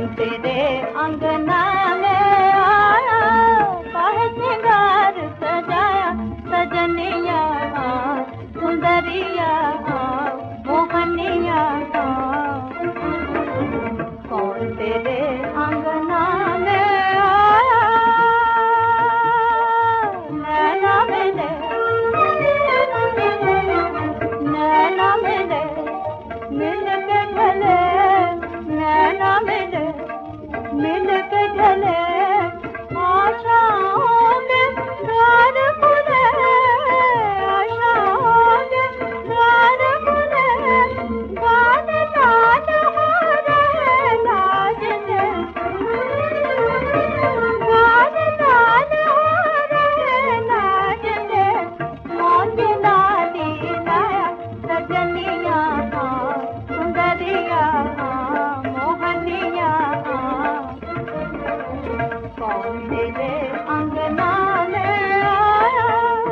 कौन तेरे अंगना में आया, काहे श्रृंगार सजाया सजनिया, सुंदरिया मोहनिया। कौन तेरे अंगना में आया, नैना मेरे नैना मेरे मिल के ढले, नैना मेरे मिल के ढले, आशाओं के द्वार खुले, आशाओं के द्वार खुले, गान गान हो रहे नाचते, गान गान हो रहे नाचते, मौज लाली लाया सजनिया, सुंदरिया मोहनिया। कौन तेरे अंगना में आया,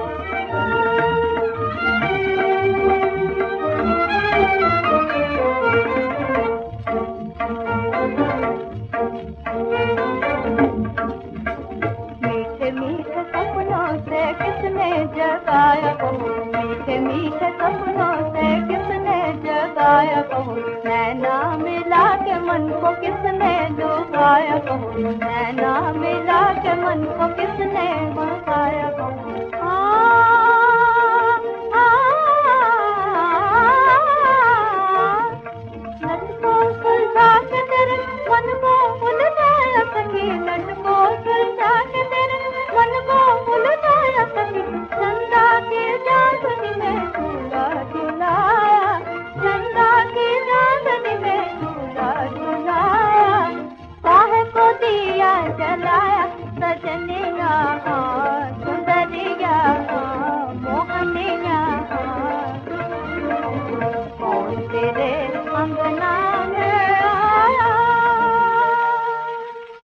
मीठे मीठे सपनों से किसने जगाया बहू, मीठे मीठे सपनों से किसने जगाया बहू, नैना मिला के मन को किसने डुबाया बहू, नैना मिला के मन को किसने बसाया।